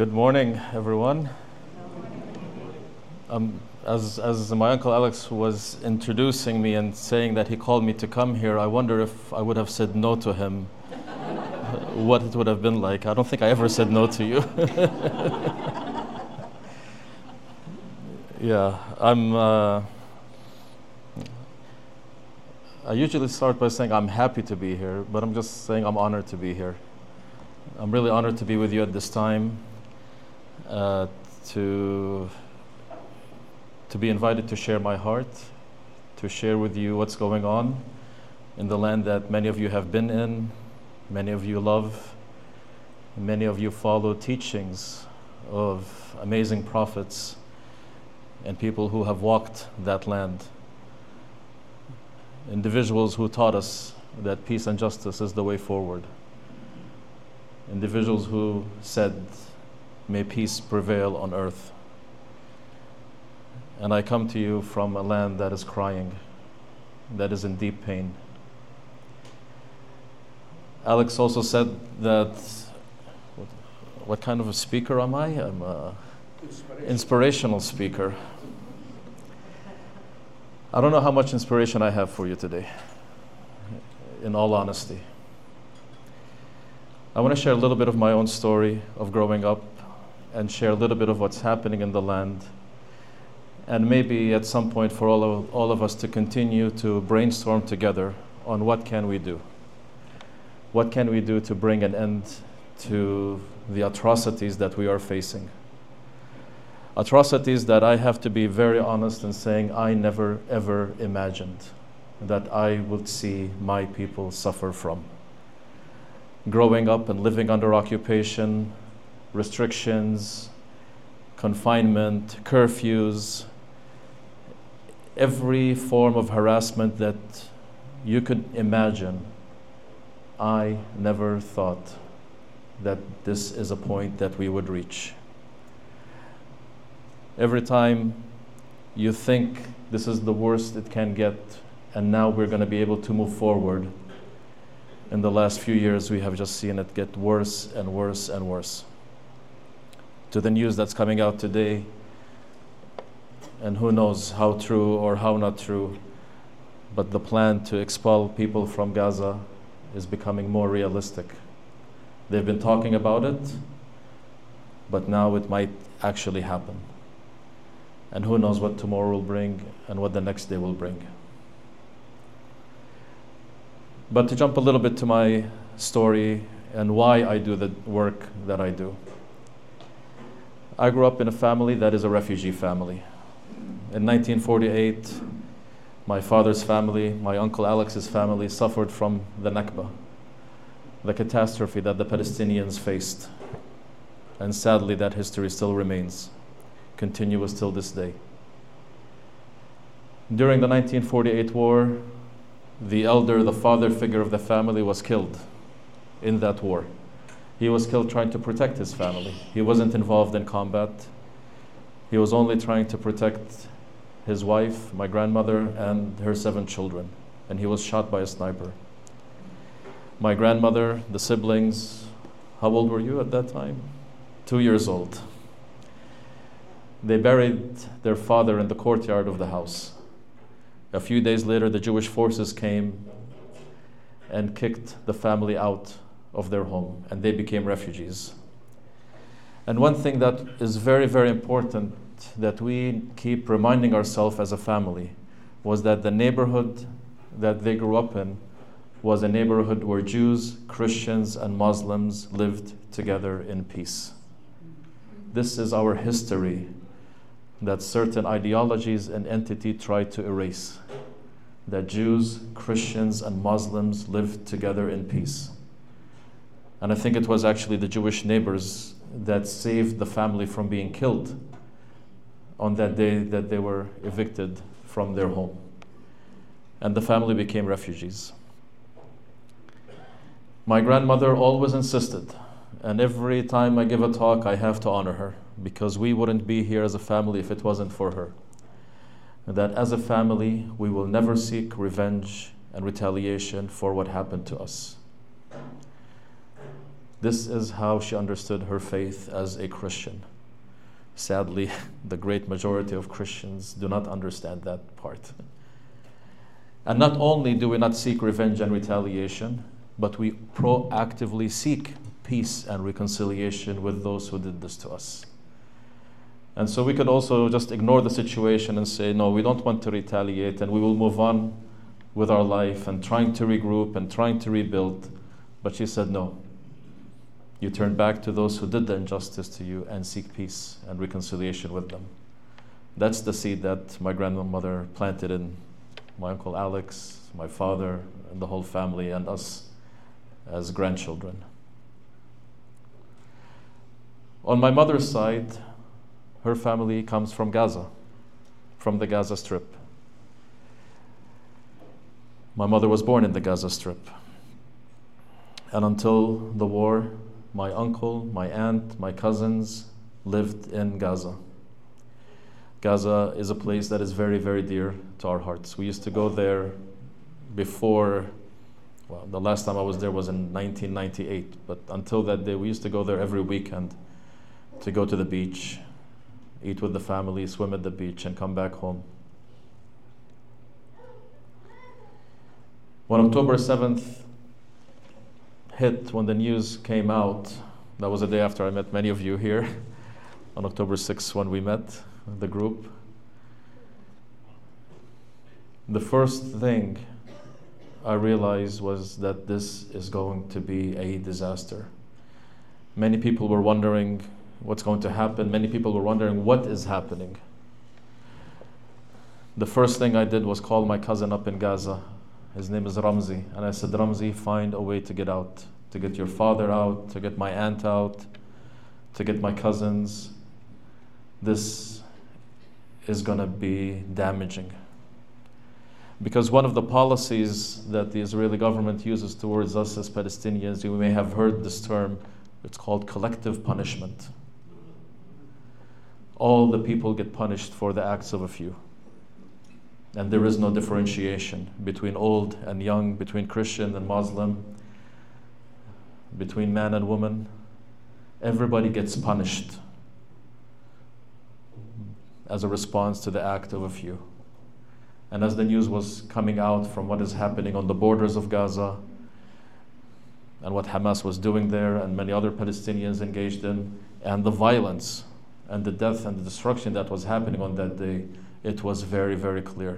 Good morning, everyone. As my uncle Alex was introducing me and saying that he called me to come here, I wonder if I would have said no to him, what it would have been like. I don't think I ever said no to you. Yeah, I usually start by saying I'm happy to be here, but I'm just saying I'm honored to be here. I'm really honored to be with you at this time, to be invited to share my heart, to share with you what's going on in the land that many of you have been in, many of you love, many of you follow teachings of amazing prophets and people who have walked that land. Individuals who taught us that peace and justice is the way forward. Individuals who said, may peace prevail on earth. And I come to you from a land that is crying, that is in deep pain. Alex also said that, what kind of a speaker am I? I'm an inspirational speaker. I don't know how much inspiration I have for you today, in all honesty. I want to share a little bit of my own story of growing up and share a little bit of what's happening in the land. And maybe at some point for all of us to continue to brainstorm together on what can we do. What can we do to bring an end to the atrocities that we are facing? Atrocities that I have to be very honest in saying I never ever imagined that I would see my people suffer from. Growing up and living under occupation, restrictions, confinement, curfews, every form of harassment that you could imagine, I never thought that this is a point that we would reach. Every time you think this is the worst it can get, and now we're going to be able to move forward, in the last few years we have just seen it get worse and worse and worse. To the news that's coming out today, and who knows how true or how not true, but the plan to expel people from Gaza is becoming more realistic. They've been talking about it, but now it might actually happen. And who knows what tomorrow will bring and what the next day will bring. But to jump a little bit to my story and why I do the work that I do. I grew up in a family that is a refugee family. In 1948, my father's family, my uncle Alex's family, suffered from the Nakba, the catastrophe that the Palestinians faced. And sadly, that history still remains, continuous till this day. During the 1948 war, the father figure of the family was killed in that war. He was killed trying to protect his family. He wasn't involved in combat. He was only trying to protect his wife, my grandmother, and her 7 children. And he was shot by a sniper. My grandmother, the siblings, how old were you at that time? 2 years old. They buried their father in the courtyard of the house. A few days later, the Jewish forces came and kicked the family out of their home, and they became refugees. And one thing that is very, very important that we keep reminding ourselves as a family was that the neighborhood that they grew up in was a neighborhood where Jews, Christians, and Muslims lived together in peace. This is our history that certain ideologies and entities try to erase. That Jews, Christians, and Muslims lived together in peace. And I think it was actually the Jewish neighbors that saved the family from being killed on that day that they were evicted from their home. And the family became refugees. My grandmother always insisted, and every time I give a talk, I have to honor her, because we wouldn't be here as a family if it wasn't for her. That as a family, we will never seek revenge and retaliation for what happened to us. This is how she understood her faith as a Christian. Sadly, the great majority of Christians do not understand that part. And not only do we not seek revenge and retaliation, but we proactively seek peace and reconciliation with those who did this to us. And so we could also just ignore the situation and say, no, we don't want to retaliate, and we will move on with our life and trying to regroup and trying to rebuild. But she said, no. You turn back to those who did the injustice to you and seek peace and reconciliation with them. That's the seed that my grandmother planted in my Uncle Alex, my father, and the whole family, and us as grandchildren. On my mother's side, her family comes from Gaza, from the Gaza Strip. My mother was born in the Gaza Strip. And until the war, my uncle, my aunt, my cousins lived in Gaza. Gaza is a place that is very, very dear to our hearts. We used to go there before, well, the last time I was there was in 1998, but until that day, we used to go there every weekend to go to the beach, eat with the family, swim at the beach, and come back home. When October 7th hit, when the news came out, that was the day after I met many of you here, on October 6th when we met, the group. The first thing I realized was that this is going to be a disaster. Many people were wondering what's going to happen. Many people were wondering what is happening. The first thing I did was call my cousin up in Gaza. His name is Ramzi. And I said, Ramzi, find a way to get out, to get your father out, to get my aunt out, to get my cousins. This is going to be damaging. Because one of the policies that the Israeli government uses towards us as Palestinians, you may have heard this term, it's called collective punishment. All the people get punished for the acts of a few. And there is no differentiation between old and young, between Christian and Muslim, between man and woman. Everybody gets punished as a response to the act of a few. And as the news was coming out from what is happening on the borders of Gaza and what Hamas was doing there and many other Palestinians engaged in, and the violence and the death and the destruction that was happening on that day, it was very, very clear.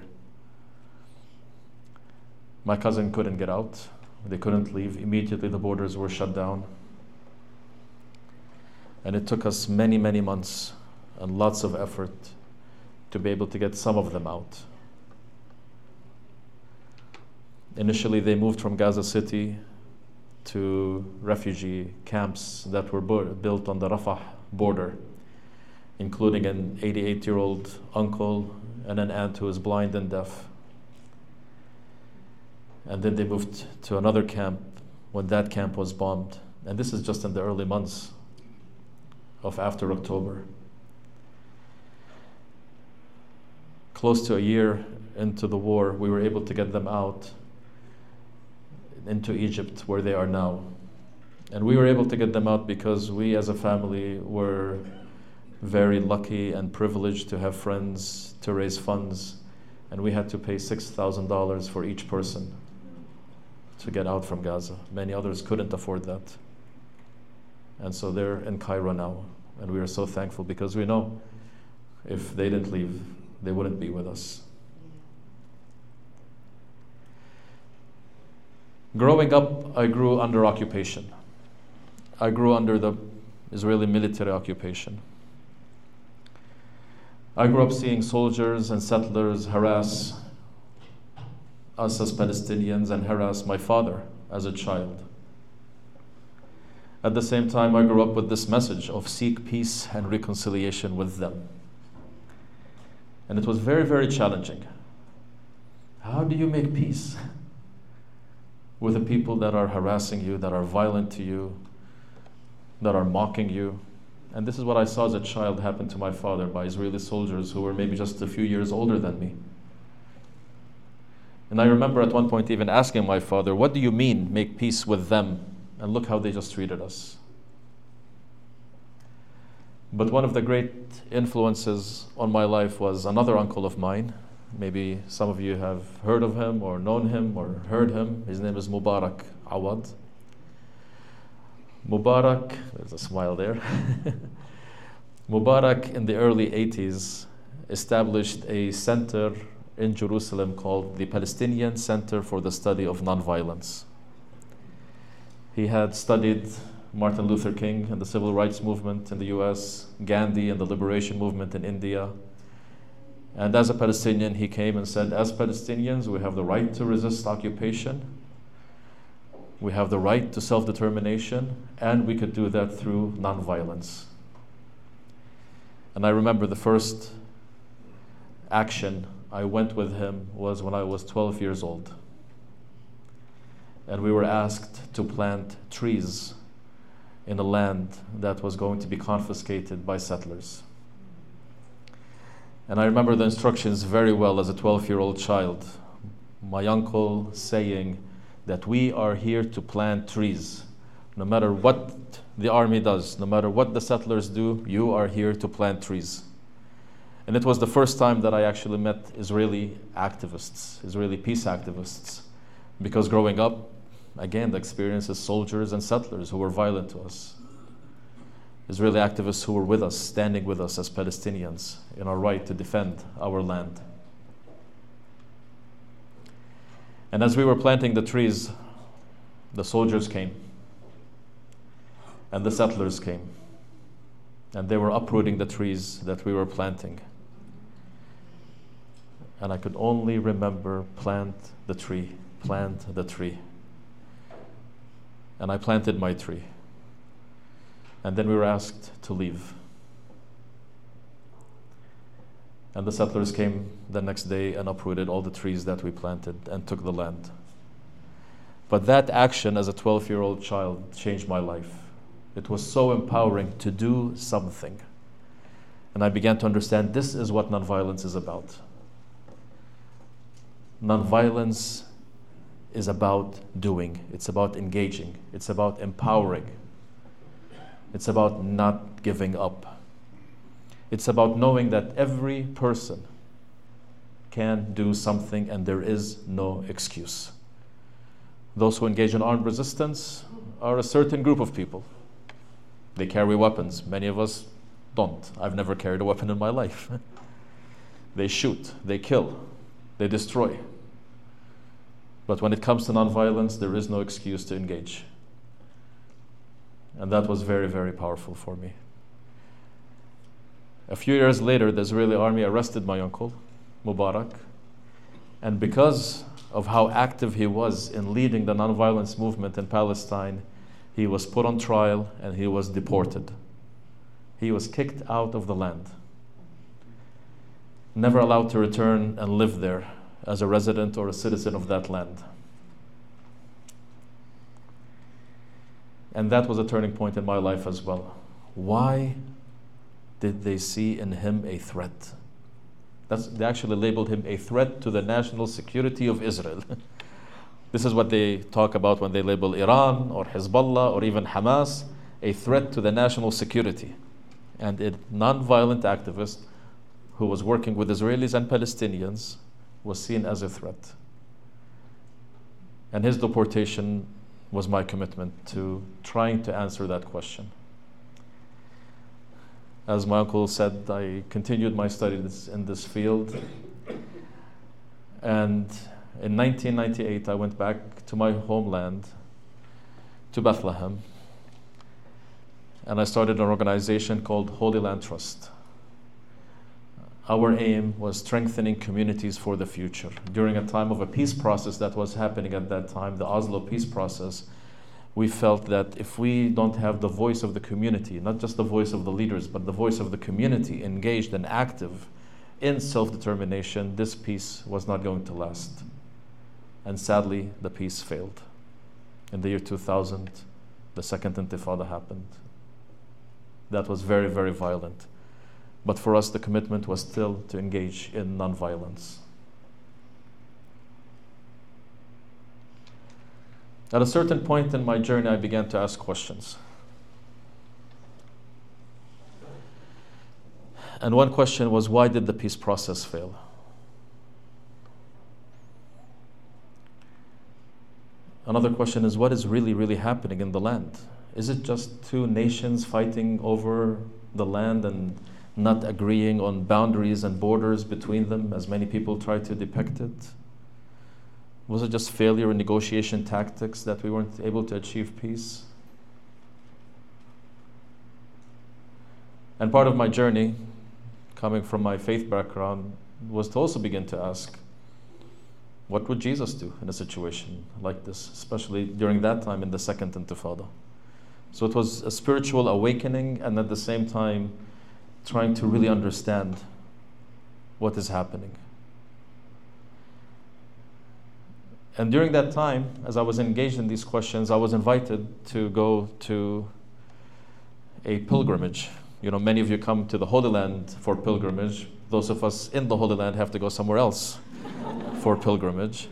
My cousin couldn't get out. They couldn't leave. Immediately the borders were shut down. And it took us many, many months and lots of effort to be able to get some of them out. Initially, they moved from Gaza City to refugee camps that were built on the Rafah border, including an 88-year-old uncle and an aunt who is blind and deaf. And then they moved to another camp when that camp was bombed. And this is just in the early months of after October. Close to a year into the war, we were able to get them out into Egypt, where they are now. And we were able to get them out because we as a family were very lucky and privileged to have friends to raise funds, and we had to pay $6,000 for each person to get out from Gaza. Many others couldn't afford that. And so they're in Cairo now, and we are so thankful because we know if they didn't leave, they wouldn't be with us. Growing up, I grew under occupation. I grew under the Israeli military occupation. I grew up seeing soldiers and settlers harass us as Palestinians and harass my father as a child. At the same time, I grew up with this message of seek peace and reconciliation with them. And it was very, very challenging. How do you make peace with the people that are harassing you, that are violent to you, that are mocking you? And this is what I saw as a child happen to my father by Israeli soldiers who were maybe just a few years older than me. And I remember at one point even asking my father, what do you mean, make peace with them? And look how they just treated us. But one of the great influences on my life was another uncle of mine. Maybe some of you have heard of him or known him or heard him. His name is Mubarak Awad. Mubarak, there's a smile there. Mubarak in the early 80s established a center in Jerusalem called the Palestinian Center for the Study of Nonviolence. He had studied Martin Luther King and the civil rights movement in the US, Gandhi and the liberation movement in India. And as a Palestinian, he came and said, as Palestinians, we have the right to resist occupation. We have the right to self-determination, and we could do that through nonviolence. And I remember the first action I went with him was when I was 12 years old. And we were asked to plant trees in a land that was going to be confiscated by settlers. And I remember the instructions very well as a 12-year-old child. My uncle saying that we are here to plant trees. No matter what the army does, no matter what the settlers do, you are here to plant trees. And it was the first time that I actually met Israeli activists, Israeli peace activists. Because growing up, again, the experience is soldiers and settlers who were violent to us. Israeli activists who were with us, standing with us as Palestinians in our right to defend our land. And as we were planting the trees, the soldiers came and the settlers came, and they were uprooting the trees that we were planting. And I could only remember, plant the tree, plant the tree. And I planted my tree. And then we were asked to leave. And the settlers came the next day and uprooted all the trees that we planted and took the land. But that action as a 12-year-old child changed my life. It was so empowering to do something. And I began to understand this is what nonviolence is about. Nonviolence is about doing. It's about engaging. It's about empowering. It's about not giving up. It's about knowing that every person can do something and there is no excuse. Those who engage in armed resistance are a certain group of people. They carry weapons. Many of us don't. I've never carried a weapon in my life. They shoot, they kill, they destroy. But when it comes to nonviolence, there is no excuse to engage. And that was very, very powerful for me. A few years later, the Israeli army arrested my uncle, Mubarak. And because of how active he was in leading the nonviolence movement in Palestine, he was put on trial and he was deported. He was kicked out of the land. Never allowed to return and live there as a resident or a citizen of that land. And that was a turning point in my life as well. Why did they see in him a threat? They actually labeled him a threat to the national security of Israel. This is what they talk about when they label Iran or Hezbollah or even Hamas a threat to the national security. And a non-violent activist who was working with Israelis and Palestinians was seen as a threat. And his deportation was my commitment to trying to answer that question. As my uncle said, I continued my studies in this field. And in 1998, I went back to my homeland, to Bethlehem, and I started an organization called Holy Land Trust. Our aim was strengthening communities for the future. During a time of a peace process that was happening at that time, the Oslo peace process, we felt that if we don't have the voice of the community, not just the voice of the leaders, but the voice of the community engaged and active in self-determination, this peace was not going to last. And sadly, the peace failed. In the year 2000, the Second Intifada happened. That was very, very violent. But for us, the commitment was still to engage in nonviolence. At a certain point in my journey, I began to ask questions. And one question was, why did the peace process fail? Another question is, what is really, really happening in the land? Is it just two nations fighting over the land and not agreeing on boundaries and borders between them, as many people try to depict it? Was it just failure in negotiation tactics that we weren't able to achieve peace? And part of my journey, coming from my faith background, was to also begin to ask, what would Jesus do in a situation like this, especially during that time in the Second Intifada? So it was a spiritual awakening, and at the same time trying to really understand what is happening. And during that time, as I was engaged in these questions, I was invited to go to a pilgrimage. You know, many of you come to the Holy Land for pilgrimage. Those of us in the Holy Land have to go somewhere else for pilgrimage.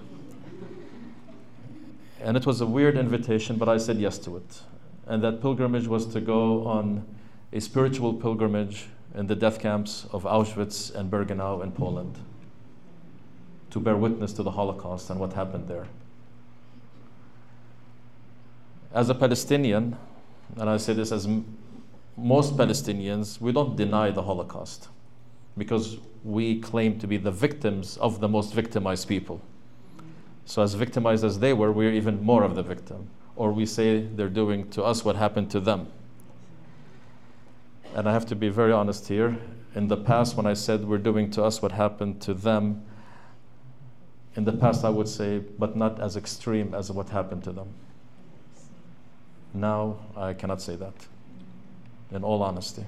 And it was a weird invitation, but I said yes to it. And that pilgrimage was to go on a spiritual pilgrimage in the death camps of Auschwitz and Birkenau in Poland, to bear witness to the Holocaust and what happened there. As a Palestinian, and I say this as most Palestinians, we don't deny the Holocaust because we claim to be the victims of the most victimized people. So as victimized as they were, we're even more of the victim. Or we say they're doing to us what happened to them. And I have to be very honest here. In the past, when I said we're doing to us what happened to them, in the past I would say, but not as extreme as what happened to them. Now I cannot say that, in all honesty.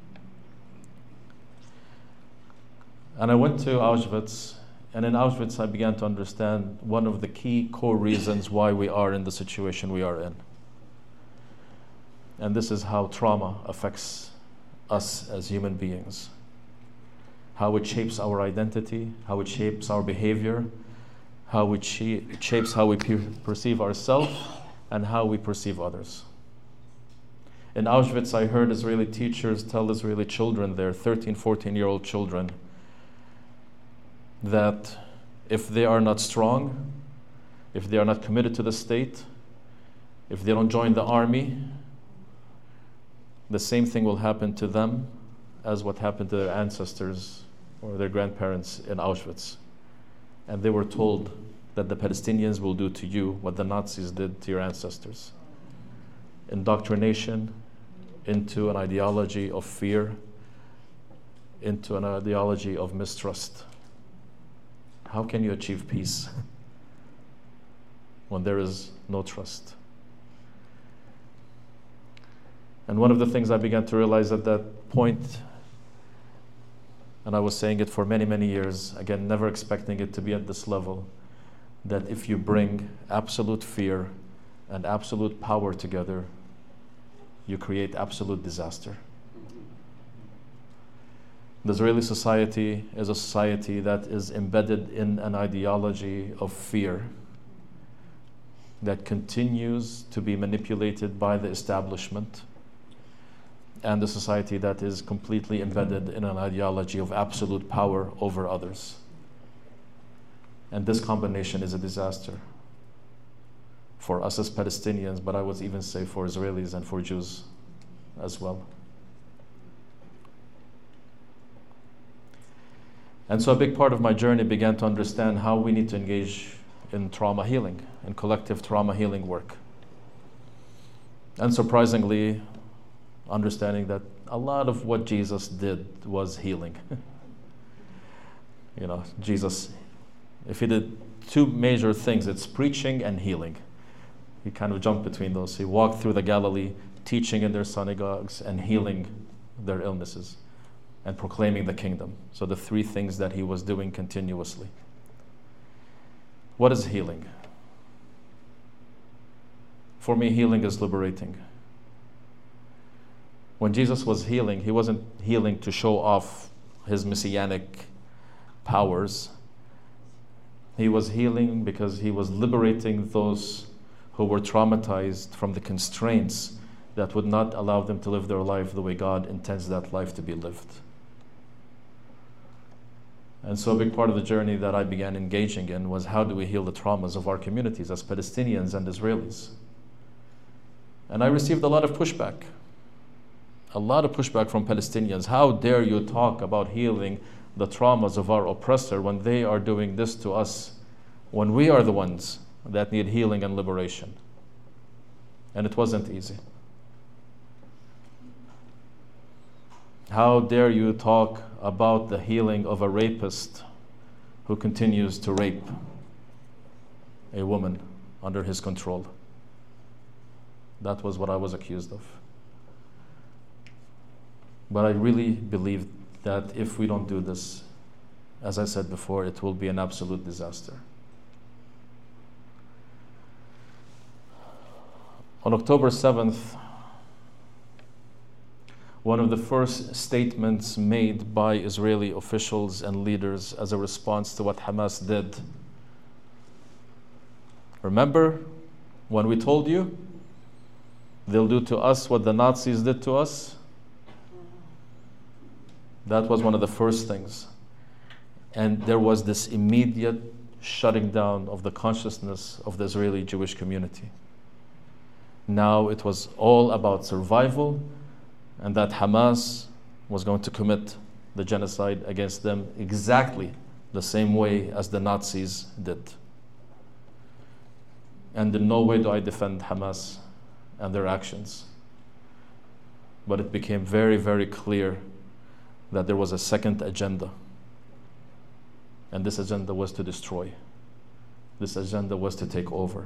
And I went to Auschwitz, and in Auschwitz I began to understand one of the key core reasons why we are in the situation we are in. And this is how trauma affects us as human beings. How it shapes our identity, how it shapes our behavior, how it shapes how we perceive ourselves and how we perceive others. In Auschwitz, I heard Israeli teachers tell Israeli children, their 13, 14-year-old children, that if they are not strong, if they are not committed to the state, if they don't join the army, the same thing will happen to them as what happened to their ancestors or their grandparents in Auschwitz. And they were told that the Palestinians will do to you what the Nazis did to your ancestors. Indoctrination into an ideology of fear, into an ideology of mistrust. How can you achieve peace when there is no trust? And one of the things I began to realize at that point, and I was saying it for many, many years, again, never expecting it to be at this level, that if you bring absolute fear and absolute power together, you create absolute disaster. The Israeli society is a society that is embedded in an ideology of fear that continues to be manipulated by the establishment, and a society that is completely embedded in an ideology of absolute power over others. And this combination is a disaster for us as Palestinians, but I would even say for Israelis and for Jews as well. And so a big part of my journey began to understand how we need to engage in trauma healing, in collective trauma healing work. And surprisingly, understanding that a lot of what Jesus did was healing. You know, Jesus, if he did two major things, it's preaching and healing. He kind of jumped between those. He walked through the Galilee, teaching in their synagogues and healing their illnesses and proclaiming the kingdom. So the three things that he was doing continuously. What is healing? For me, healing is liberating. When Jesus was healing, he wasn't healing to show off his messianic powers. He was healing because he was liberating those who were traumatized from the constraints that would not allow them to live their life the way God intends that life to be lived. And so a big part of the journey that I began engaging in was how do we heal the traumas of our communities as Palestinians and Israelis? And I received a lot of pushback from Palestinians. How dare you talk about healing the traumas of our oppressor when they are doing this to us, when we are the ones that need healing and liberation? And it wasn't easy. How dare you talk about the healing of a rapist who continues to rape a woman under his control? That was what I was accused of. But I really believe that if we don't do this, as I said before, it will be an absolute disaster. On October 7th, one of the first statements made by Israeli officials and leaders as a response to what Hamas did. Remember when we told you they'll do to us what the Nazis did to us? That was one of the first things. And there was this immediate shutting down of the consciousness of the Israeli Jewish community. Now it was all about survival, and that Hamas was going to commit the genocide against them exactly the same way as the Nazis did. And in no way do I defend Hamas and their actions. But it became very, very clear that there was a second agenda. And this agenda was to destroy. This agenda was to take over.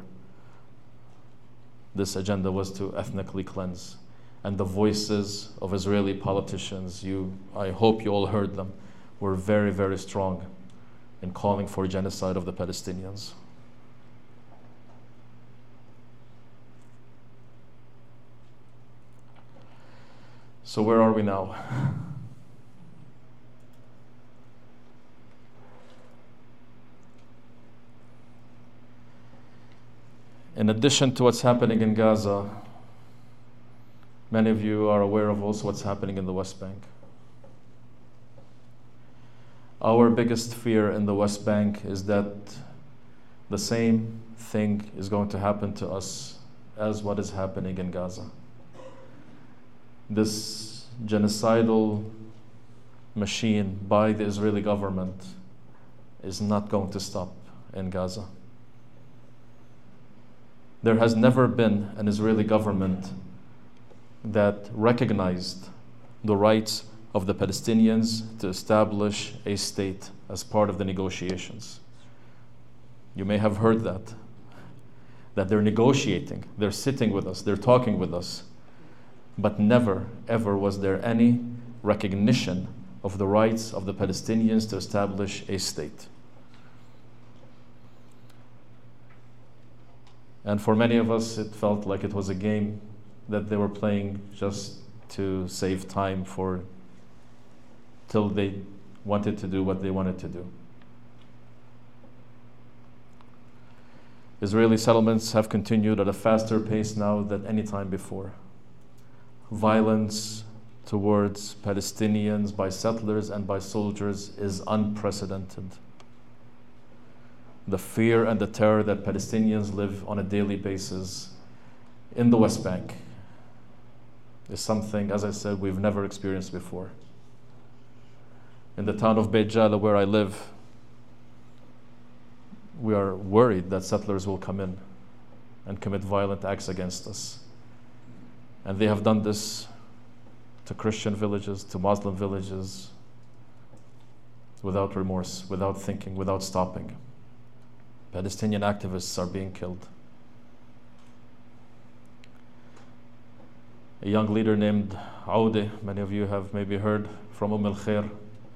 This agenda was to ethnically cleanse. And the voices of Israeli politicians, I hope you all heard them, were very, very strong in calling for genocide of the Palestinians. So where are we now? In addition to what's happening in Gaza, many of you are aware of also what's happening in the West Bank. Our biggest fear in the West Bank is that the same thing is going to happen to us as what is happening in Gaza. This genocidal machine by the Israeli government is not going to stop in Gaza. There has never been an Israeli government that recognized the rights of the Palestinians to establish a state as part of the negotiations. You may have heard that they're negotiating, they're sitting with us, they're talking with us, but never, ever was there any recognition of the rights of the Palestinians to establish a state. And for many of us, it felt like it was a game that they were playing just to save time till they wanted to do what they wanted to do. Israeli settlements have continued at a faster pace now than any time before. Violence towards Palestinians by settlers and by soldiers is unprecedented. The fear and the terror that Palestinians live on a daily basis in the West Bank is something, as I said, we've never experienced before. In the town of Beit Jala, where I live, we are worried that settlers will come in and commit violent acts against us. And they have done this to Christian villages, to Muslim villages, without remorse, without thinking, without stopping. Palestinian activists are being killed. A young leader named Aoudeh, many of you have maybe heard, from Al-Khair,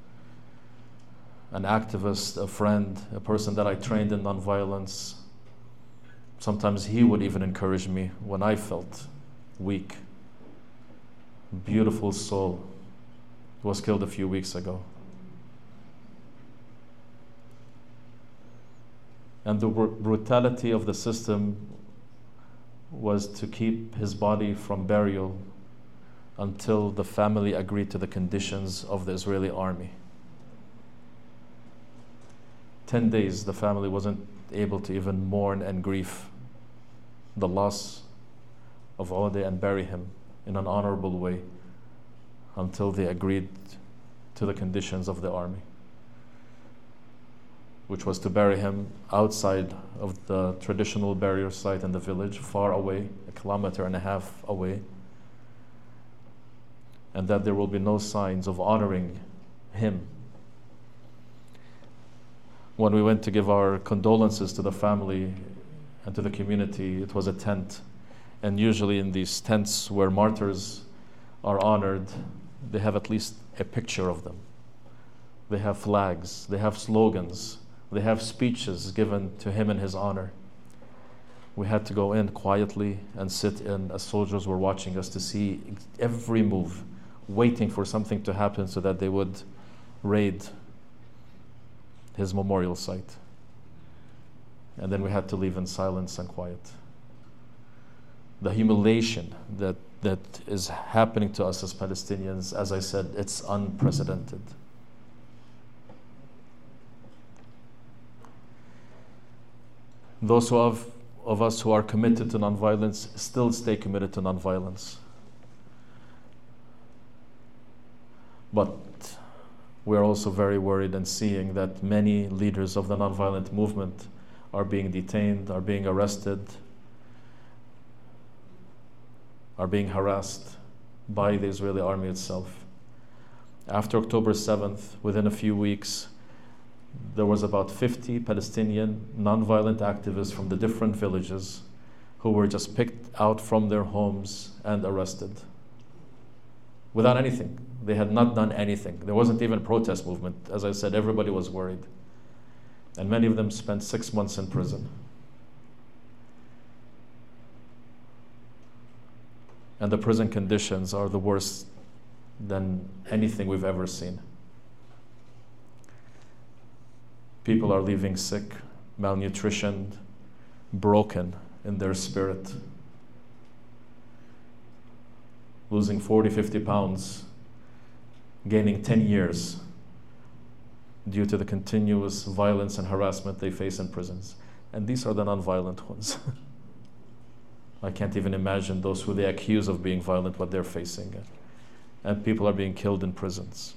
an activist, a friend, a person that I trained in nonviolence. Sometimes he would even encourage me when I felt weak. Beautiful soul, was killed a few weeks ago. And the brutality of the system was to keep his body from burial until the family agreed to the conditions of the Israeli army. 10 days, the family wasn't able to even mourn and grieve the loss of Odeh and bury him in an honorable way until they agreed to the conditions of the army, which was to bury him outside of the traditional burial site in the village, far away, 1.5 kilometers away, and that there will be no signs of honoring him. When we went to give our condolences to the family and to the community, it was a tent. And usually in these tents where martyrs are honored, they have at least a picture of them. They have flags, they have slogans, they have speeches given to him in his honor. We had to go in quietly and sit in as soldiers were watching us to see every move, waiting for something to happen so that they would raid his memorial site. And then we had to leave in silence and quiet. The humiliation that is happening to us as Palestinians, as I said, it's unprecedented. Those of us who are committed to nonviolence still stay committed to nonviolence. But we're also very worried and seeing that many leaders of the nonviolent movement are being detained, are being arrested, are being harassed by the Israeli army itself. After October 7th, within a few weeks, there was about 50 Palestinian nonviolent activists from the different villages who were just picked out from their homes and arrested. Without anything. They had not done anything. There wasn't even a protest movement. As I said, everybody was worried. And many of them spent 6 months in prison. And the prison conditions are the worst than anything we've ever seen. People are leaving sick, malnutritioned, broken in their spirit, losing 40, 50 pounds, gaining 10 years due to the continuous violence and harassment they face in prisons. And these are the non-violent ones. I can't even imagine those who they accuse of being violent, what they're facing. And people are being killed in prisons.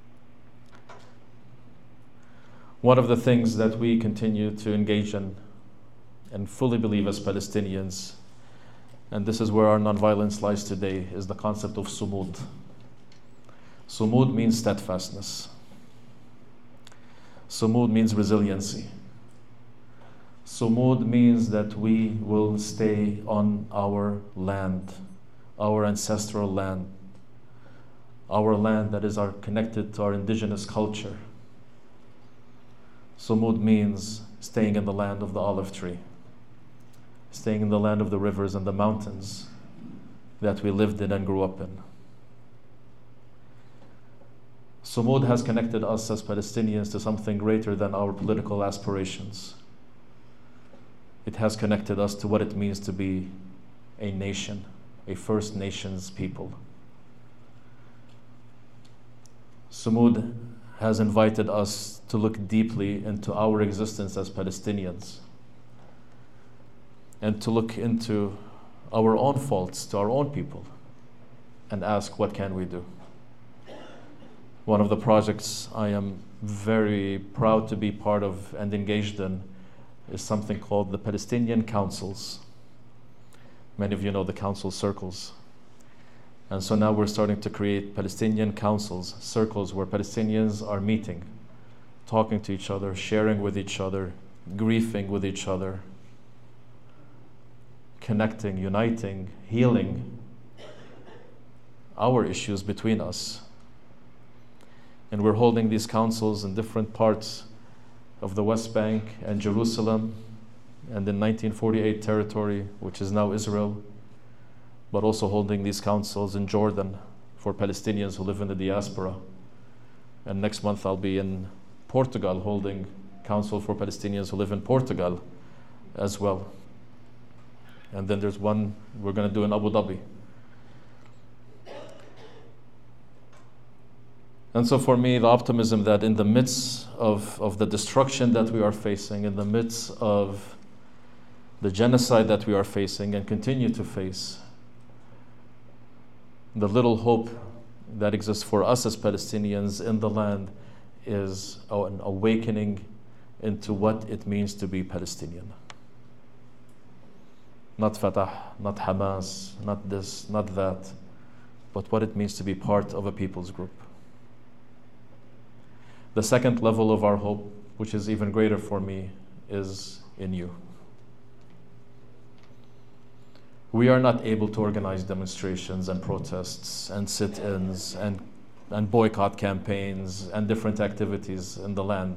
One of the things that we continue to engage in and fully believe as Palestinians, and this is where our nonviolence lies today, is the concept of sumud. Sumud means steadfastness. Sumud means resiliency. Sumud means that we will stay on our land, our ancestral land, our land that is connected to our indigenous culture. Sumud means staying in the land of the olive tree, staying in the land of the rivers and the mountains that we lived in and grew up in. Sumud has connected us as Palestinians to something greater than our political aspirations. It has connected us to what it means to be a nation, a First Nations people. Sumud has invited us to look deeply into our existence as Palestinians and to look into our own faults to our own people and ask, what can we do? One of the projects I am very proud to be part of and engaged in is something called the Palestinian Councils. Many of you know the council circles. And so now we're starting to create Palestinian councils, circles where Palestinians are meeting, talking to each other, sharing with each other, grieving with each other, connecting, uniting, healing our issues between us. And we're holding these councils in different parts of the West Bank and Jerusalem and in 1948 territory, which is now Israel, but also holding these councils in Jordan for Palestinians who live in the diaspora. And next month I'll be in Portugal holding council for Palestinians who live in Portugal as well. And then there's one we're going to do in Abu Dhabi. And so for me, the optimism that in the midst of the destruction that we are facing, in the midst of the genocide that we are facing and continue to face, the little hope that exists for us as Palestinians in the land is an awakening into what it means to be Palestinian. Not Fatah, not Hamas, not this, not that, but what it means to be part of a people's group. The second level of our hope, which is even greater for me, is in you. We are not able to organize demonstrations and protests and sit-ins and boycott campaigns and different activities in the land.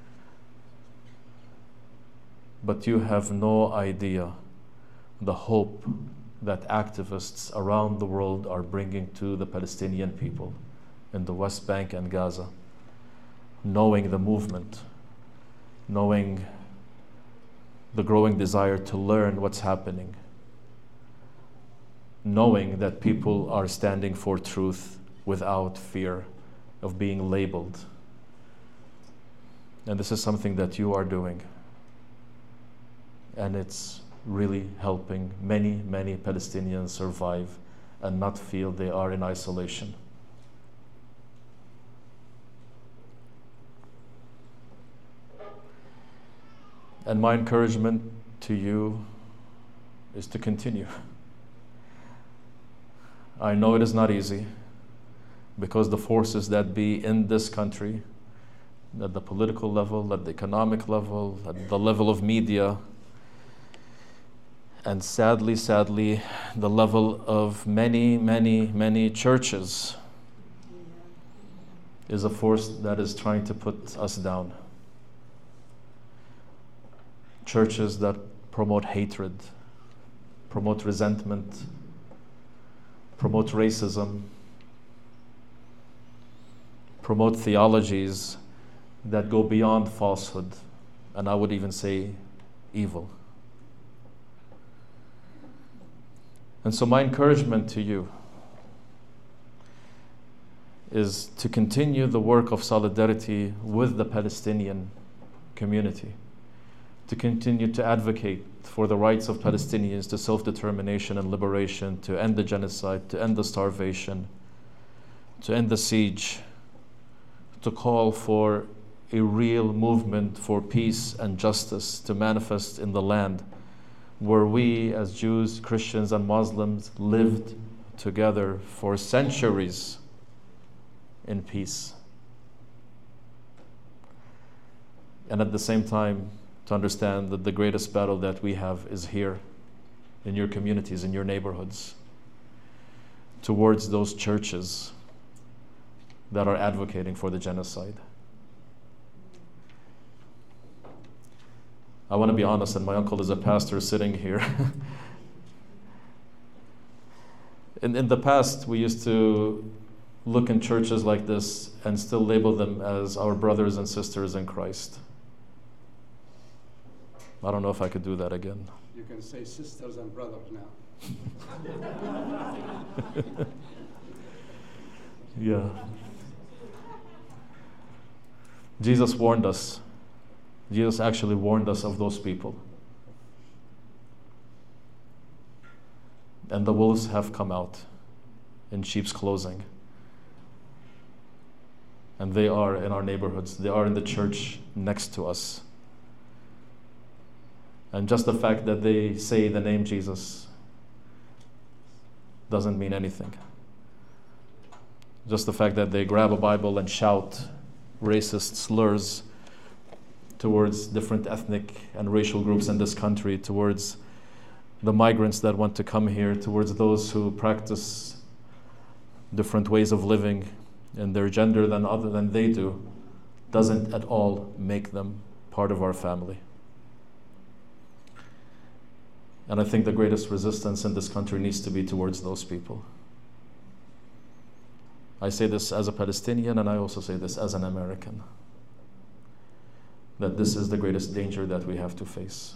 But you have no idea the hope that activists around the world are bringing to the Palestinian people in the West Bank and Gaza, knowing the movement, knowing the growing desire to learn what's happening, knowing that people are standing for truth without fear of being labeled. And this is something that you are doing. And it's really helping many, many Palestinians survive and not feel they are in isolation. And my encouragement to you is to continue. I know it is not easy because the forces that be in this country, at the political level, at the economic level, at the level of media, and sadly, the level of many churches is a force that is trying to put us down. Churches that promote hatred, promote resentment, promote racism, promote theologies that go beyond falsehood, and I would even say evil. And so my encouragement to you is to continue the work of solidarity with the Palestinian community, to continue to advocate for the rights of Palestinians to self-determination and liberation, to end the genocide, to end the starvation, to end the siege, to call for a real movement for peace and justice to manifest in the land where we as Jews, Christians, and Muslims lived together for centuries in peace. And at the same time, to understand that the greatest battle that we have is here, in your communities, in your neighborhoods, towards those churches that are advocating for the genocide. I want to be honest, and my uncle is a pastor sitting here. In the past, we used to look in churches like this and still label them as our brothers and sisters in Christ. I don't know if I could do that again. You can say sisters and brothers now. Yeah. Jesus warned us. Jesus actually warned us of those people. And the wolves have come out in sheep's clothing. And they are in our neighborhoods. They are in the church next to us. And just the fact that they say the name Jesus doesn't mean anything. Just the fact that they grab a Bible and shout racist slurs towards different ethnic and racial groups in this country, towards the migrants that want to come here, towards those who practice different ways of living in their gender than other than they do, doesn't at all make them part of our family. And I think the greatest resistance in this country needs to be towards those people. I say this as a Palestinian, and I also say this as an American, that this is the greatest danger that we have to face.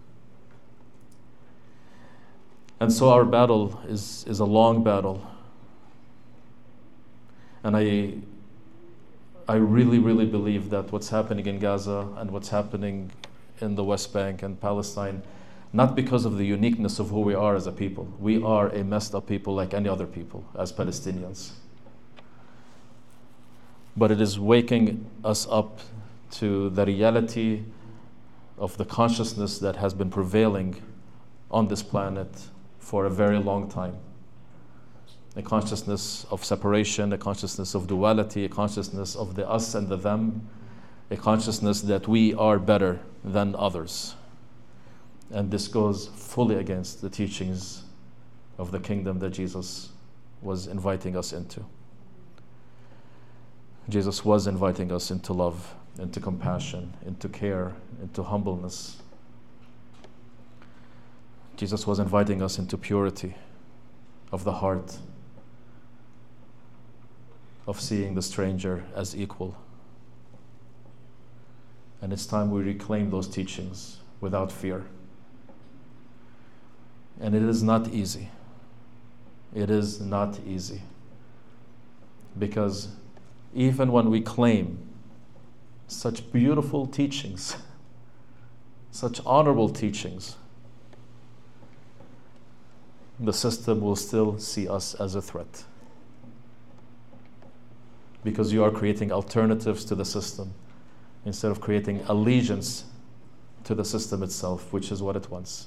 And so our battle is a long battle. And I I really, really believe that what's happening in Gaza and what's happening in the West Bank and Palestine, not because of the uniqueness of who we are as a people. We are a messed up people like any other people as Palestinians. But it is waking us up to the reality of the consciousness that has been prevailing on this planet for a very long time. A consciousness of separation, a consciousness of duality, a consciousness of the us and the them, a consciousness that we are better than others. And this goes fully against the teachings of the kingdom that Jesus was inviting us into. Jesus was inviting us into love, into compassion, into care, into humbleness. Jesus was inviting us into purity of the heart, of seeing the stranger as equal. And it's time we reclaim those teachings without fear. And it is not easy. It is not easy. Because even when we claim such beautiful teachings, such honorable teachings, the system will still see us as a threat. Because you are creating alternatives to the system instead of creating allegiance to the system itself, which is what it wants.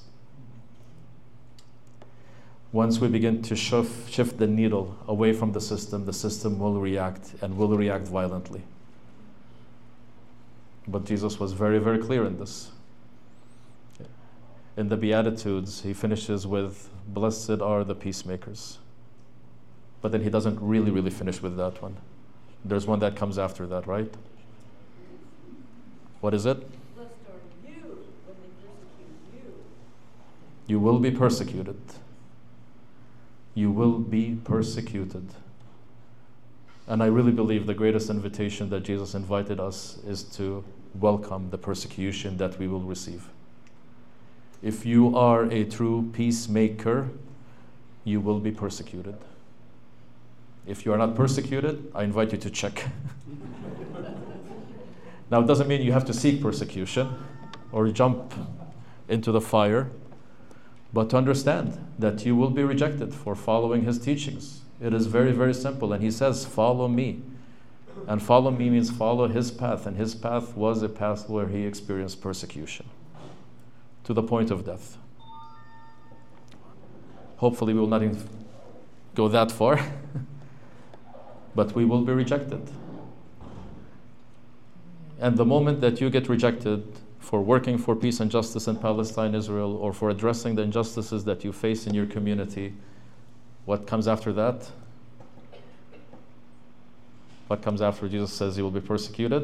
Once we begin to shift the needle away from the system will react and will react violently. But Jesus was very, very clear in this. In the Beatitudes, he finishes with, "Blessed are the peacemakers." But then he doesn't really finish with that one. There's one that comes after that, right? What is it? Blessed are you when they persecute you. You will be persecuted. You will be persecuted. And I really believe the greatest invitation that Jesus invited us is to welcome the persecution that we will receive. If you are a true peacemaker, you will be persecuted. If you are not persecuted, I invite you to check. Now, it doesn't mean you have to seek persecution or jump into the fire, but to understand that you will be rejected for following his teachings. It is very, very simple. And he says, "Follow me." And follow me means follow his path. And his path was a path where he experienced persecution to the point of death. Hopefully we will not even go that far, but we will be rejected. And the moment that you get rejected for working for peace and justice in Palestine, Israel, or for addressing the injustices that you face in your community, what comes after that? What comes after Jesus says you will be persecuted?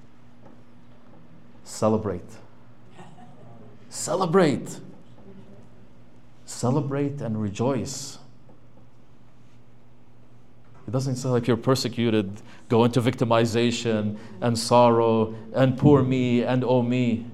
Celebrate. Celebrate. Celebrate and rejoice. It doesn't say like you're persecuted, go into victimization and sorrow and poor me and oh me.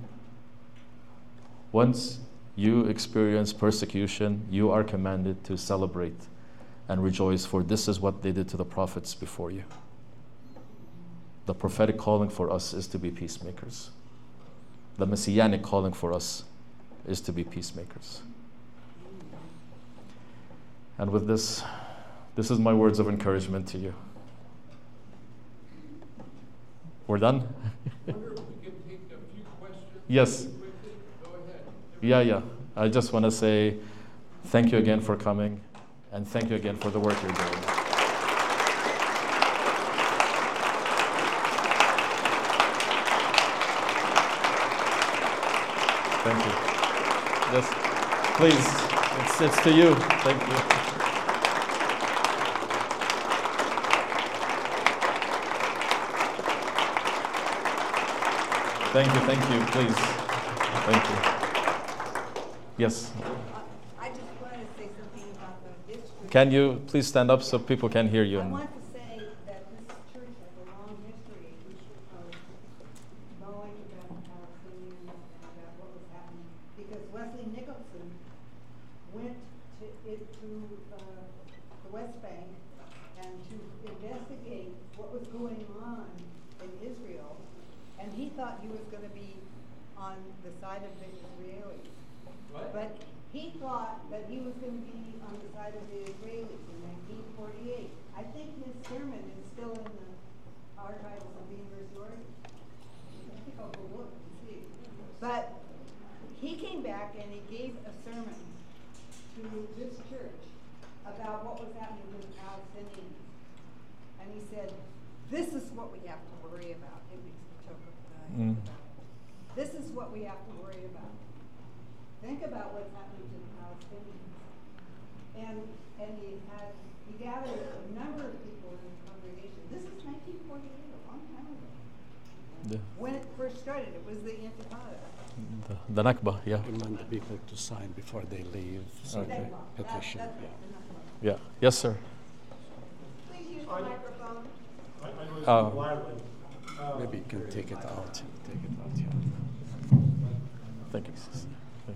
Once you experience persecution, you are commanded to celebrate and rejoice, for this is what they did to the prophets before you. The prophetic calling for us is to be peacemakers. The messianic calling for us is to be peacemakers. And with this is my words of encouragement to you. We're done? I wonder if we can take a few questions. Yes. Quickly. Go ahead. Yeah. I just want to say thank you again for coming, and thank you again for the work you're doing. Thank you. Yes, please, it's to you. Thank you. Thank you, please. Thank you. Yes. I just wanted to say something about the history. Can you please stand up so people can hear you? I want to say that this church has a long history of knowing about the Palestinians and about what was happening, because Wesley Nicholson went to the West Bank and to investigate what was going on Israel, and he thought he was going to be on the side of the Israelis. What? But he thought that he was going to be on the side of the Israelis in 1948. I think his sermon is still in the archives of the University of Oregon. I think I'll go look and see. But he came back and he gave a sermon to this church about what was happening to the Palestinians. And he said, this is what we have to worry about. It makes me choke up. This is what we have to worry about. Think about what's happening to the Palestinians. And he gathered a number of people in the congregation. This is 1948, a long time ago. Yeah. When it first started, it was the Intifada. The Nakba, yeah. Remind the people to sign before they leave. So Okay. the petition. That's Yeah. the Nakba. Yeah. Yes, sir. Please use the microphone. I know it's Oh. widely. Maybe you can take it out. Take it out. Yeah. Thank you, sister. Thank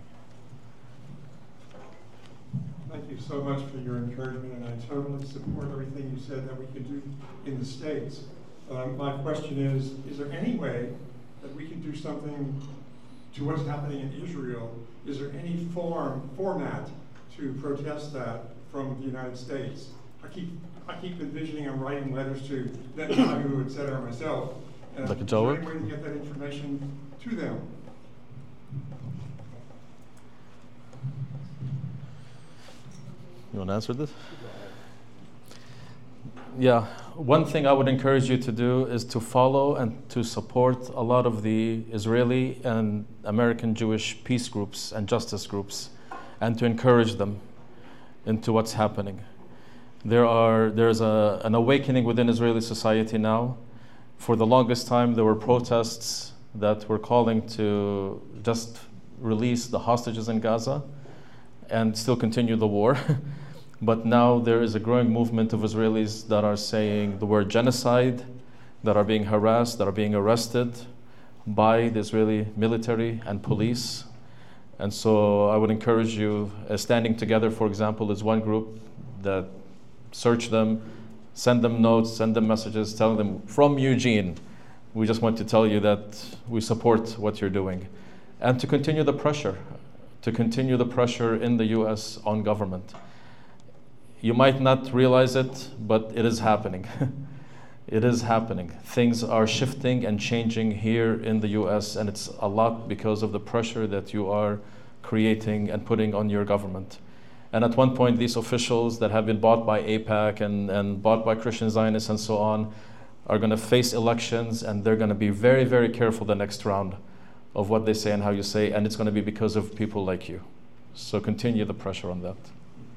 Thank you so much for your encouragement, and I totally support everything you said that we can do in the States. My question is there any way that we can do something to what's happening in Israel? Is there any format to protest that from the United States? I keep envisioning I'm writing letters to Netanyahu, et cetera, myself. Like a is Joe? there any way to get that information to them? You want to answer this? Yeah, one thing I would encourage you to do is to follow and to support a lot of the Israeli and American Jewish peace groups and justice groups, and to encourage them into what's happening. There's an awakening within Israeli society now. For the longest time, there were protests that were calling to just release the hostages in Gaza and still continue the war. But now there is a growing movement of Israelis that are saying the word genocide, that are being harassed, that are being arrested by the Israeli military and police. And so I would encourage you, Standing Together, for example, is one group that search them, send them notes, send them messages, telling them, from Eugene, we just want to tell you that we support what you're doing. And to continue the pressure in the US on government. You might not realize it, but it is happening. It is happening. Things are shifting and changing here in the US, and it's a lot because of the pressure that you are creating and putting on your government. And at one point, these officials that have been bought by AIPAC and bought by Christian Zionists and so on are going to face elections, and they're going to be very, very careful the next round of what they say and how you say, and it's going to be because of people like you. So continue the pressure on that.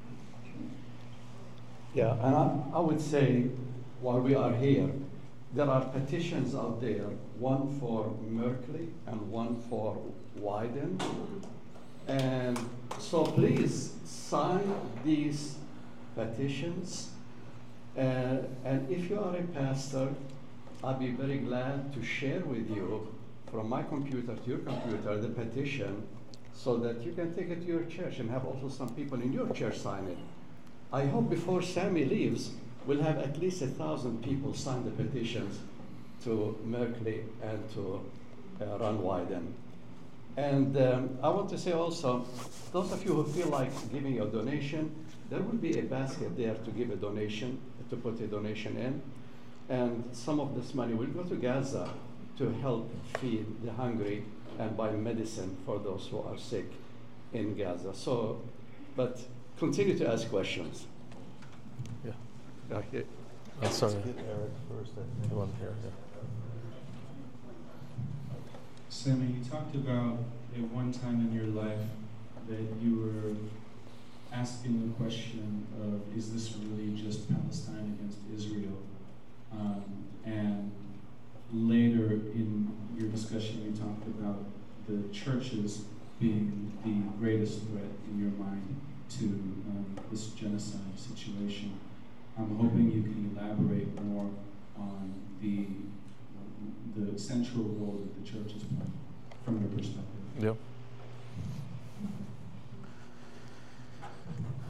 Yeah, and I would say, while we are here, there are petitions out there, one for Merkley and one for Wyden. And so please sign these petitions. And if you are a pastor, I'd be very glad to share with you from my computer to your computer the petition so that you can take it to your church and have also some people in your church sign it. I hope before Sammy leaves, we'll have at least 1,000 people sign the petitions to Merkley and to Ron Wyden. And I want to say also, those of you who feel like giving a donation, there will be a basket there to give a donation, to put a donation in. And some of this money will go to Gaza to help feed the hungry and buy medicine for those who are sick in Gaza. So, but continue to ask questions. Yeah. Okay. Sorry. Let's get Eric first, I think. The one here, yeah. Sammy, you talked about at one time in your life that you were asking the question of, is this really just Palestine against Israel? And later in your discussion, you talked about the churches being the greatest threat in your mind to this genocide situation. I'm hoping you can elaborate more on the central role that the churches play from your perspective. Yeah.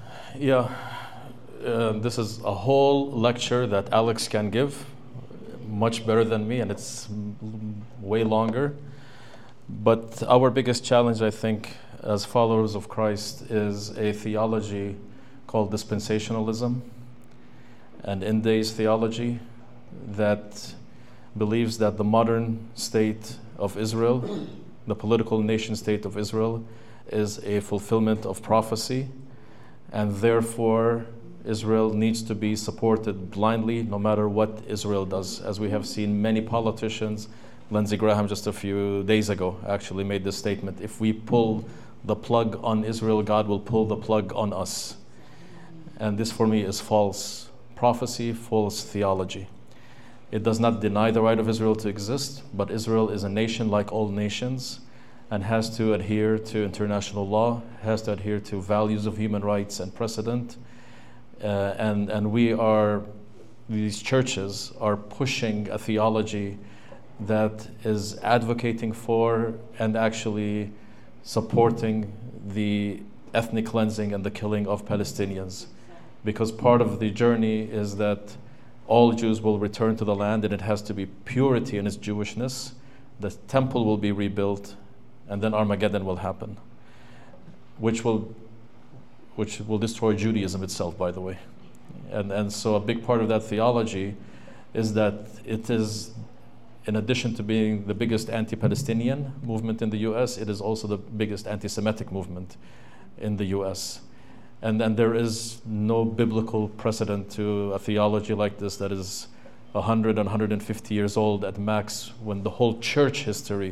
Yeah. This is a whole lecture that Alex can give. much better than me, and it's way longer. But our biggest challenge, I think, as followers of Christ, is a theology called dispensationalism, an end-days theology that believes that the modern state of Israel, the political nation state of Israel, is a fulfillment of prophecy, and therefore Israel needs to be supported blindly no matter what Israel does. As we have seen many politicians, Lindsey Graham just a few days ago actually made this statement: if we pull the plug on Israel, God will pull the plug on us. And this for me is false prophecy, false theology. It does not deny the right of Israel to exist, but Israel is a nation like all nations and has to adhere to international law, has to adhere to values of human rights and precedent. And these churches are pushing a theology that is advocating for and actually supporting the ethnic cleansing and the killing of Palestinians. Because part of the journey is that all Jews will return to the land, and it has to be purity in its Jewishness. The temple will be rebuilt, and then Armageddon will happen, which will destroy Judaism itself, by the way. And so a big part of that theology is that it is, in addition to being the biggest anti-Palestinian movement in the US, it is also the biggest anti-Semitic movement in the US. And there is no biblical precedent to a theology like this that is 100 and 150 years old at max, when the whole church history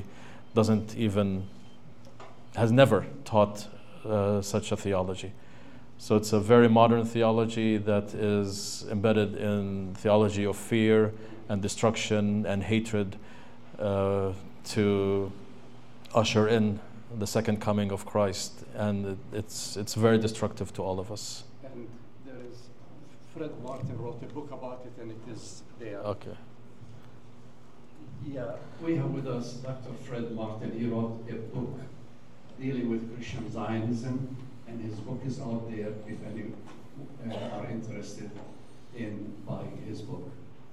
has never taught such a theology. So it's a very modern theology that is embedded in theology of fear and destruction and hatred to usher in the second coming of Christ, and it's very destructive to all of us. And there is, Fred Martin wrote a book about it, and it is there. Okay. Yeah, we have with us Dr. Fred Martin. He wrote a book dealing with Christian Zionism, and his book is out there if any are interested in buying his book.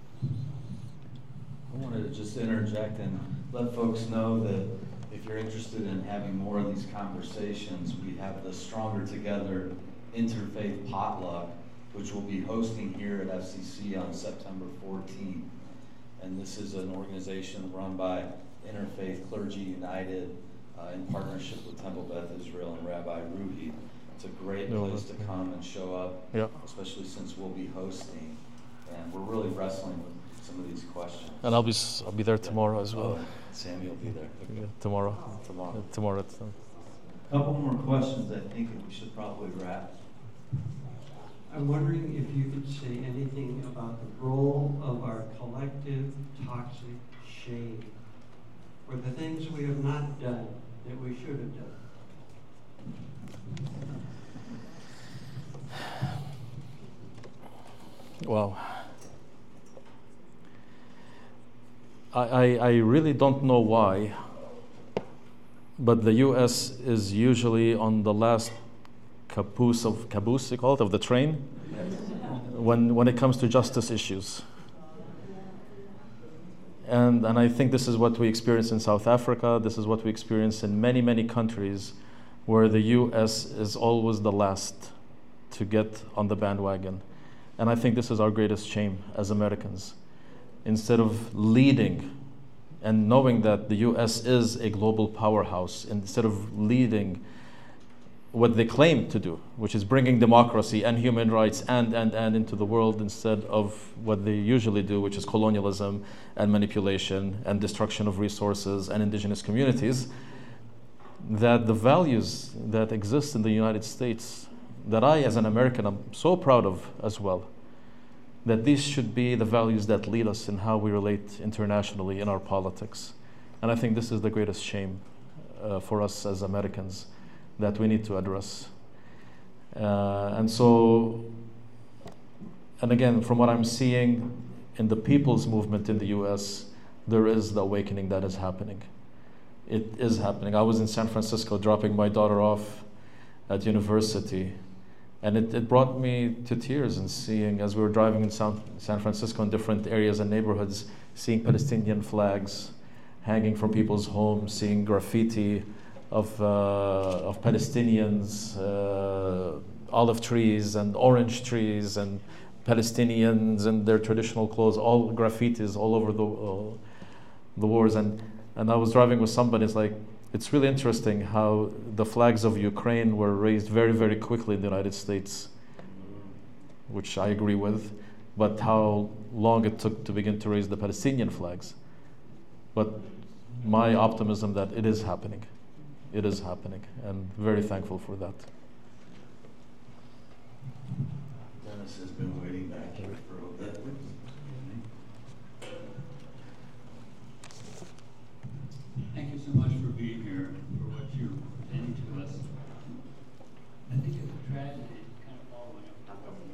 I wanted to just interject and let folks know that if you're interested in having more of these conversations, we have the Stronger Together Interfaith Potluck, which we'll be hosting here at FCC on September 14th. And this is an organization run by Interfaith Clergy United in partnership with Temple Beth Israel and Rabbi Ruhi. It's a great place to come and show up, especially since we'll be hosting. And we're really wrestling with some of these questions. And I'll be there tomorrow as well. Sammy will be there. Yeah, tomorrow. Tomorrow. A couple more questions. I think we should probably wrap. I'm wondering if you could say anything about the role of our collective toxic shame for the things we have not done that we should have done. Wow. I really don't know why, but the U.S. is usually on the last caboose you call it, of the train when it comes to justice issues. And I think this is what we experience in South Africa. This is what we experience in many, many countries where the U.S. is always the last to get on the bandwagon. And I think this is our greatest shame as Americans. Instead of leading and knowing that the U.S. is a global powerhouse, instead of leading what they claim to do, which is bringing democracy and human rights and into the world, instead of what they usually do, which is colonialism and manipulation and destruction of resources and indigenous communities, that the values that exist in the United States, that I as an American am so proud of as well, that these should be the values that lead us in how we relate internationally in our politics. And I think this is the greatest shame for us as Americans that we need to address. And again, from what I'm seeing in the people's movement in the US, there is the awakening that is happening. It is happening. I was in San Francisco dropping my daughter off at university, And it brought me to tears in seeing, as we were driving in San Francisco in different areas and neighborhoods, seeing Palestinian flags hanging from people's homes, seeing graffiti of Palestinians, olive trees and orange trees, and Palestinians in their traditional clothes, all graffitis all over the wars. And I was driving with somebody, it's really interesting how the flags of Ukraine were raised very, very quickly in the United States, which I agree with, but how long it took to begin to raise the Palestinian flags. But my optimism that it is happening, and very thankful for that. Dennis has been waiting back here for a bit. Thank you so much for being here, for what you're presenting to us. I think it's a tragedy, kind of following up.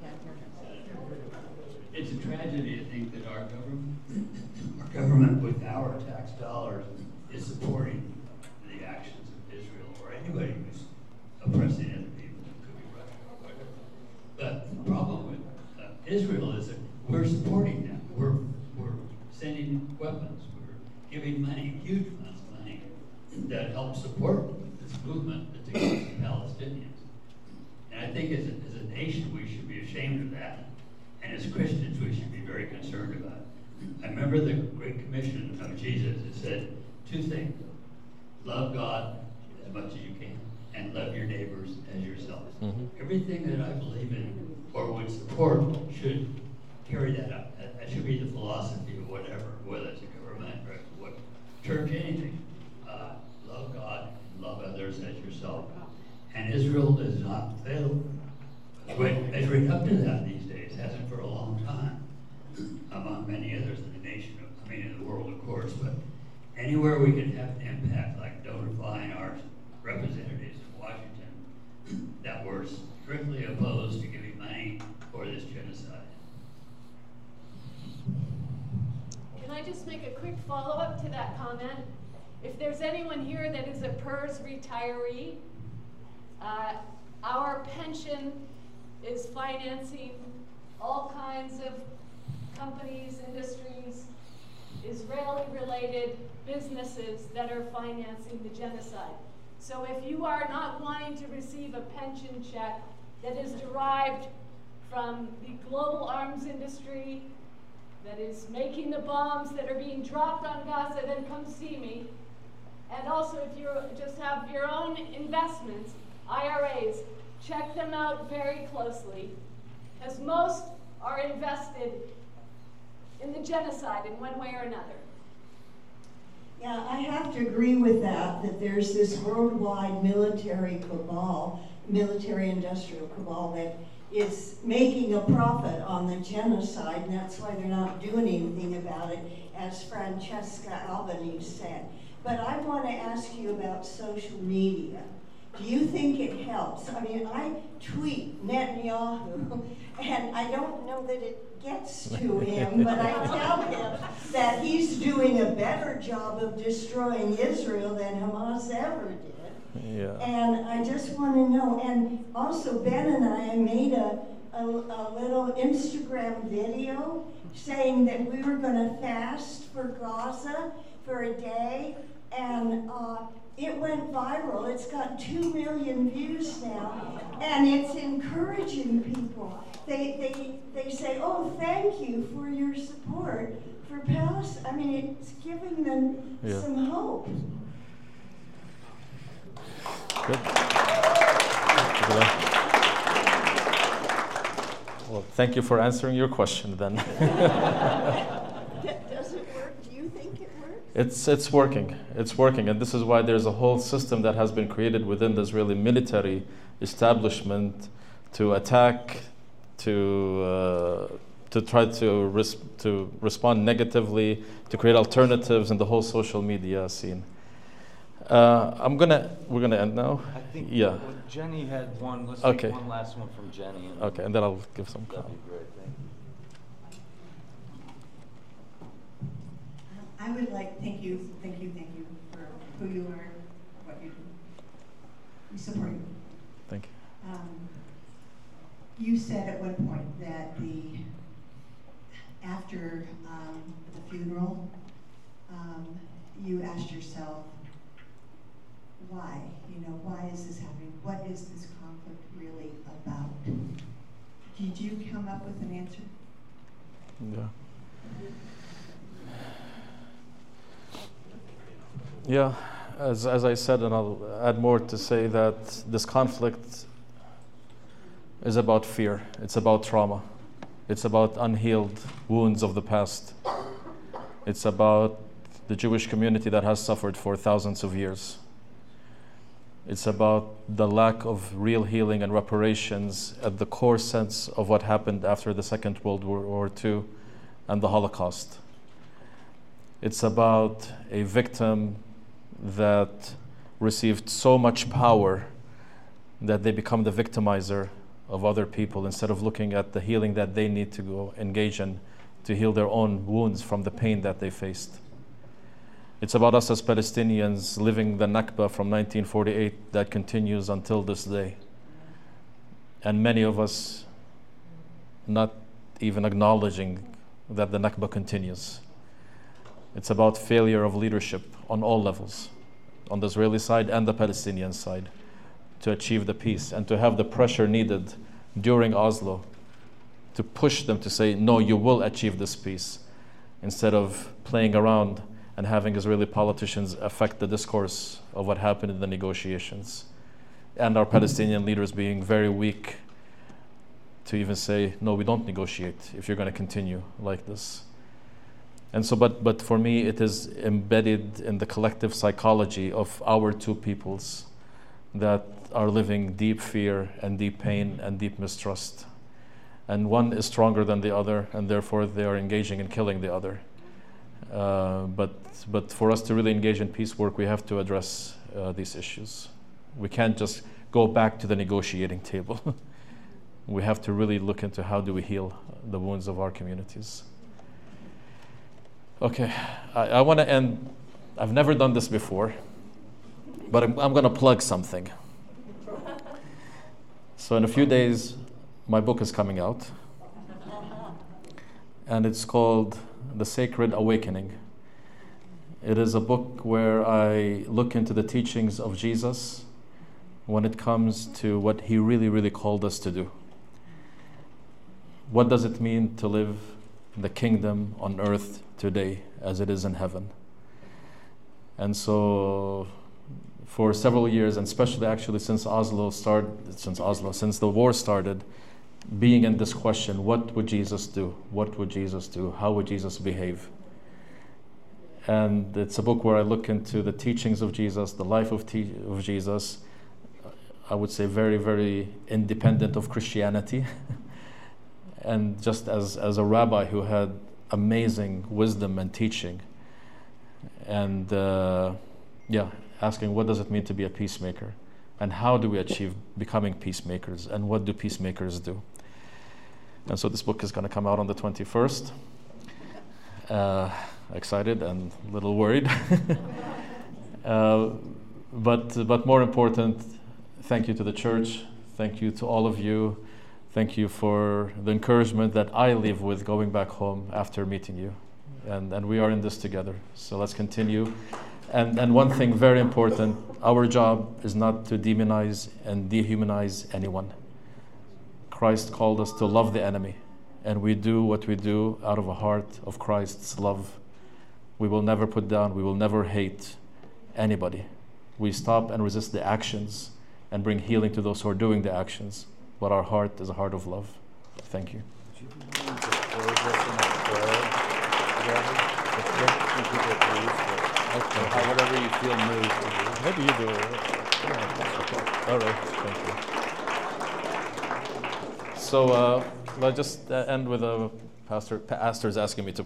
It's a tragedy, I think, that our government with our tax dollars is supporting the actions of Israel or anybody who's oppressing other people. It could be Russia or whatever. But the problem with Israel is that we're supporting them. We're sending weapons. We're giving money, huge amounts of money, that help support this movement that's against the Palestinians. And I think as a nation, we should be ashamed of that. And as Christians, we should be very concerned about it. I remember the Great Commission of Jesus. It said two things: love God as much as you can, and love your neighbors as yourselves. Mm-hmm. Everything that I believe in or would support should carry that up. That should be the philosophy of whatever, whether it's a government or what church, anything. Love God, love others as yourself. And Israel does not fail measuring up to that these days. Hasn't for a long time, among many others in the nation, in the world, of course. But anywhere we can have an impact, like notifying our representatives in Washington that we're strictly opposed to giving money for this genocide. Can I just make a quick follow-up to that comment? If there's anyone here that is a PERS retiree, our pension is financing all kinds of companies, industries, Israeli-related businesses that are financing the genocide. So if you are not wanting to receive a pension check that is derived from the global arms industry that is making the bombs that are being dropped on Gaza, then come see me. And also, if you just have your own investments, IRAs, check them out very closely, because most are invested in the genocide in one way or another. Yeah, I have to agree with that there's this worldwide military cabal, military-industrial cabal that is making a profit on the genocide, and that's why they're not doing anything about it, as Francesca Albanese said. But I want to ask you about social media. Do you think it helps? I mean, I tweet Netanyahu, and I don't know that it gets to him, but I tell him that he's doing a better job of destroying Israel than Hamas ever did. Yeah. And I just want to know, and also Ben and I made a little Instagram video saying that we were going to fast for Gaza for a day, and it went viral. It's got 2 million views now, and it's encouraging people. They say, "Oh, thank you for your support for Palestine." I mean, it's giving them some hope. Good. Well, thank you for answering your question then. Does it work? Do you think it works? It's working. It's working, and this is why there's a whole system that has been created within the Israeli military establishment to attack, to try to respond negatively, to create alternatives in the whole social media scene. We're gonna end now. I think Jenny had one. Let's take one last one from Jenny. Okay, and then I'll give some That'd be great. Thank you. I would like thank you for who you are, what you do. We support you. Thank you. You said at one point that after the funeral, you asked yourself, why? Why is this happening? What is this conflict really about? Did you come up with an answer? Yeah, as I said, and I'll add more to say, that this conflict is about fear. It's about trauma. It's about unhealed wounds of the past. It's about the Jewish community that has suffered for thousands of years. It's about the lack of real healing and reparations at the core sense of what happened after the Second World War II and the Holocaust. It's about a victim that received so much power that they become the victimizer of other people instead of looking at the healing that they need to go engage in to heal their own wounds from the pain that they faced. It's about us as Palestinians living the Nakba from 1948 that continues until this day. And many of us not even acknowledging that the Nakba continues. It's about failure of leadership on all levels, on the Israeli side and the Palestinian side, to achieve the peace and to have the pressure needed during Oslo to push them to say, no, you will achieve this peace, instead of playing around and having Israeli politicians affect the discourse of what happened in the negotiations. And our Palestinian leaders being very weak to even say, no, we don't negotiate if you're going to continue like this. And so, but for me, it is embedded in the collective psychology of our two peoples that are living deep fear and deep pain and deep mistrust. And one is stronger than the other, and therefore they are engaging in killing the other. But for us to really engage in peace work, we have to address these issues. We can't just go back to the negotiating table. We have to really look into how do we heal the wounds of our communities. Okay, I want to end. I've never done this before, but I'm going to plug something. So in a few days, my book is coming out, and it's called The Sacred Awakening. It is a book where I look into the teachings of Jesus when it comes to what he really, really called us to do. What does it mean to live the kingdom on earth today as it is in heaven? And so for several years, and especially actually since the war started, being in this question, what would Jesus do? What would Jesus do? How would Jesus behave? And it's a book where I look into the teachings of Jesus, the life of Jesus, I would say very, very independent of Christianity. And just as a rabbi who had amazing wisdom and teaching, and asking what does it mean to be a peacemaker, and how do we achieve becoming peacemakers, and what do peacemakers do? And so this book is going to come out on the 21st. Excited and a little worried. But more important, thank you to the church. Thank you to all of you. Thank you for the encouragement that I leave with going back home after meeting you. And we are in this together. So let's continue. And one thing very important, our job is not to demonize and dehumanize anyone. Christ called us to love the enemy. And we do what we do out of a heart of Christ's love. We will never put down, we will never hate anybody. We stop and resist the actions and bring healing to those who are doing the actions. But our heart is a heart of love. Thank you. Whatever you feel moved. Maybe you do it. All right, thank you. So let's just end with a pastor's asking me to